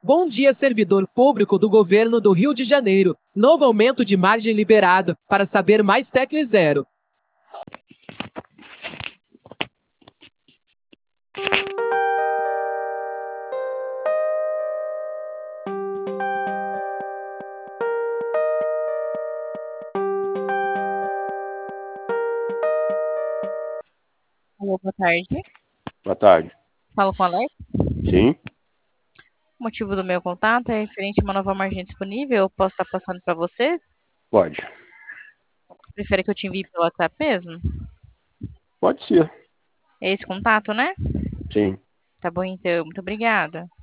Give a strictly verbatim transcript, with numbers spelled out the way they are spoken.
Bom dia, servidor público do governo do Rio de Janeiro. Novo aumento de margem liberado. Para saber mais, tecle zero. Alô, boa tarde. Boa tarde. Falo com o Alex. Sim, O motivo do meu contato é referente a uma nova margem disponível. Eu posso estar passando para você? pode. Prefere que eu te envie pelo WhatsApp mesmo? Pode ser. É esse contato, né? Sim. Tá bom, então. Muito obrigada.